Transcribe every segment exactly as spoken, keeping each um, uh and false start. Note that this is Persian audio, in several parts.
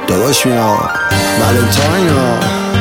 داداش میاد ولنتاین ها.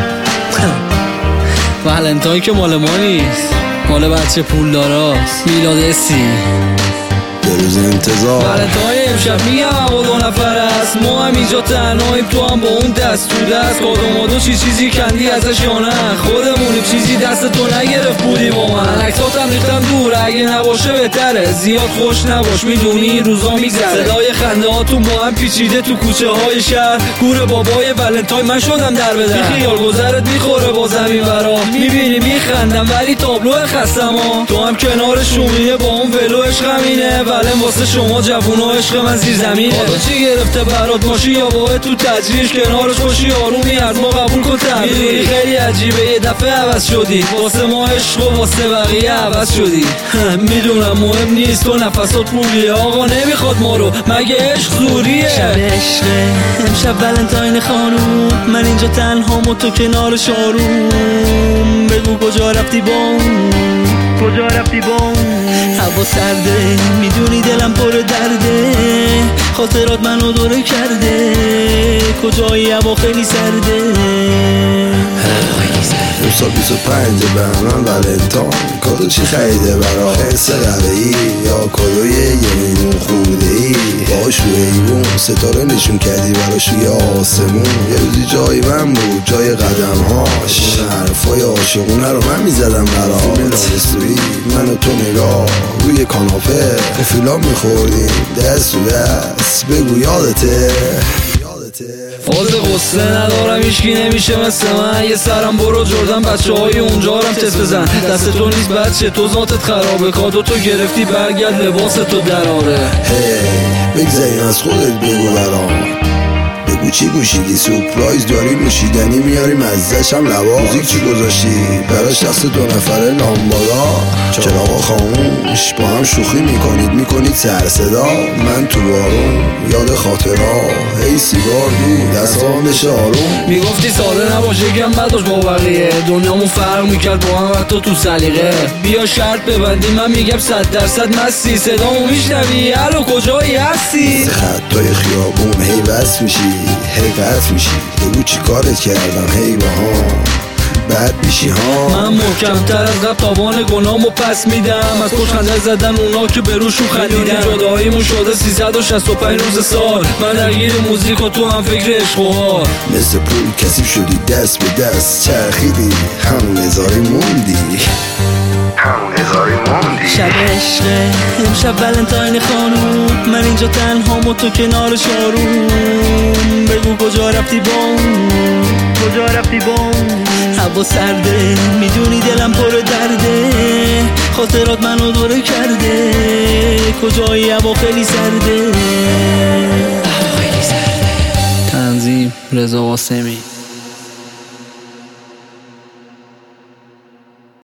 ولنتاین که مال ما نیست، مال بچه پول داراست. میلاد اسی یه روز انتظار. ولنتاین امشب میگم هوا دو نفر است، ما هم اینجا تنهاییم، تو هم با اون دست تو دست. کادومادو چی چیزی کندی ازش یا نه؟ خودمونیم چیزی دست تو نگرفت بودی با من. عکساتم ریختم دور، اگه نباشه بهتره. زیاد خوش نباش، میدونی این روزا میگذره. صدای خنده هاتون با هم پیچیده تو کوچه های شهر. گور بابای ولنتاین من شدم در به در. خیال گذرت میخوره با زمین برا، میبینی میخندم ولی تابلو خستم ها. تو هم کنار شومینه با اون ولو عشقمینه. ولن واسه شما جوونا عشق من زیر زمینه. حالا چی گرفته برات ماشی یا باید تو تجریش کنارش باشی آرومی از ما قبول کن تبریک. خیلی عجیبه یه دفعه عوض شدی، واسه ما عشق و واسه بقیه عوض شدی. میدونم مهم نیست تو نفسات پولیه، آقا نمیخواد ما رو، مگه عشق زوریه؟ شب عشقه امشب ولنتاین خانوم، من اینجا تنهام و تو کنار شاروم. بگو کجا رفتی با کجا رفتی با هوا سرده، میدونی دلم پر درده. خاطرات منو دوره کرده، کجایی هوا خیلی سرده. امسال بیست و پنج بهمن ولنتاین، کادو چی خریده برا؟ حس قلعه‌ای یا کادوی یه میلیون خورده ای؟ باش رو ایوون ستاره نشون کردی براش روی آسمون. یه روزی جای من بود جای قدم هاش، حرفای عاشقونه رو من میزدم برا. فیلم لالستوری من و تو نگاه روی کاناپه، فیلم میخوردیم دست تو دست. بگو یادته؟ فاز غصه ندارم، هیچکی نمیشه مثل من. یه سرم برو جردن بچه های اونجا رم تست بزن. دست تو نیست بچه، تو ذاتت خرابه. کادو تو گرفتی برگرد لباس تو دراره. هی بگذاریم از خودت بگو برام، بگو چی گوشیدی؟ سورپرایز داری نوشیدنی میاریم ازش هم لباس. موزیک چی گذاشتی؟ براش دست دو نفره لامبادا. چراغا خاموش با هم شوخی میکنید میکنید سر صدا. من تو بارون یاد خاطرها، هی سیگار دور دستام بشه آروم. میگفتی ساده نباشه گم بداش با بقیه، دنیامون فرق میکرد با هم حتی تو سلیقه. بیا شرط ببندی من میگم صد درصد مستی. صدامو میشنوی؟ الو کجایی هستی؟ خطای خیابون هی بس میشی هی قطع میشی. بگو چی کارت کردم هی با هم بد میشی ها. من محکمتر از قبل تاوان گناهمو پس میدم. از پشت خنده زدن اونا که به روشون خندیدن. جداییمون شده سیصد و شصت و پنج روز سال. من درگیر موزیک و تو هم فکر عشق و حال. مثل پول کسیب شدی دست به دست چرخیدی، همون هزاری موندی همون هزاری موندی. شب عشقه امشب ولنتاین خانوم، من اینجا تنهام و تو کنار شاروم. بگو کجا رفتی با کجا رفتی با هوا سرده، میدونی دلم پر درده. خاطرات منو دوره کرده، کجایی هوا خیلی سرده. تنظیم رضا قاسمی.